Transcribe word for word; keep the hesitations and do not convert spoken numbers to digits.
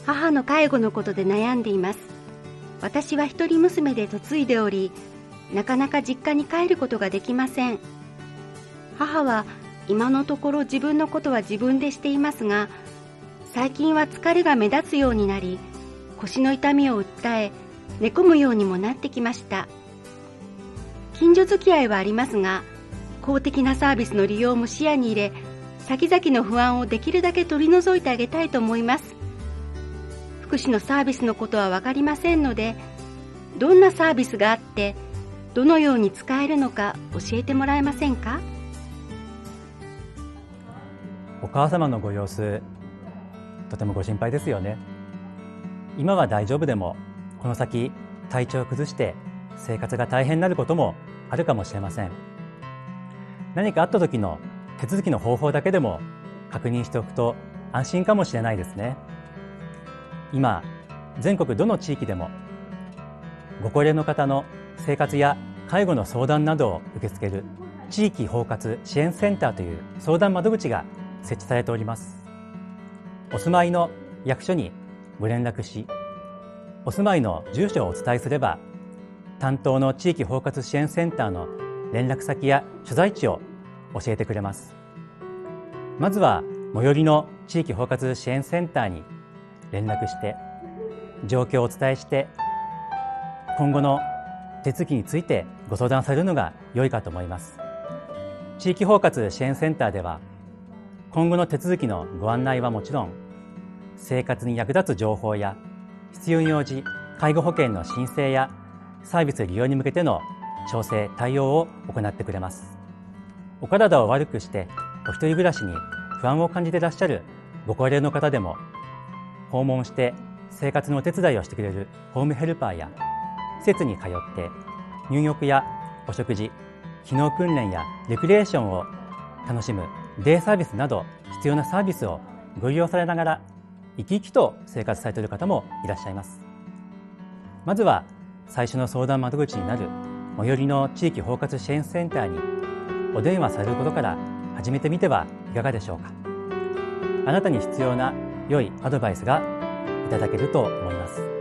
母の介護のことで悩んでいます。私は一人娘で嫁いでおり、なかなか実家に帰ることができません。母は今のところ自分のことは自分でしていますが、最近は疲れが目立つようになり、腰の痛みを訴え、寝込むようにもなってきました。近所付き合いはありますが、公的なサービスの利用も視野に入れ、先々の不安をできるだけ取り除いてあげたいと思います。福祉のサービスのことは分かりませんので、どんなサービスがあって、どのように使えるのか教えてもらえませんか？ お母様のご様子、とてもご心配ですよね。今は大丈夫でも、この先体調を崩して生活が大変になることもあるかもしれません。何かあった時の手続きの方法だけでも確認しておくと安心かもしれないですね。今、全国どの地域でもご高齢の方の生活や介護の相談などを受け付ける地域包括支援センターという相談窓口が設置されております。お住まいの役所にご連絡し、お住まいの住所をお伝えすれば、担当の地域包括支援センターの連絡先や所在地を教えてくれます。まずは最寄りの地域包括支援センターに連絡して状況をお伝えして、今後の手続きについてご相談されるのが良いかと思います。地域包括支援センターでは、今後の手続きのご案内はもちろん、生活に役立つ情報や必要に応じ介護保険の申請やサービス利用に向けての調整対応を行ってくれます。お体を悪くしてお一人暮らしに不安を感じていらっしゃるご高齢の方でも、訪問して生活のお手伝いをしてくれるホームヘルパーや、施設に通って入浴やお食事、機能訓練やレクリエーションを楽しむデイサービスなど必要なサービスをご利用されながら生き生きと生活されている方もいらっしゃいます。まずは最初の相談窓口になる最寄りの地域包括支援センターにお電話されることから始めてみてはいかがでしょうか。あなたに必要な良いアドバイスがいただけると思います。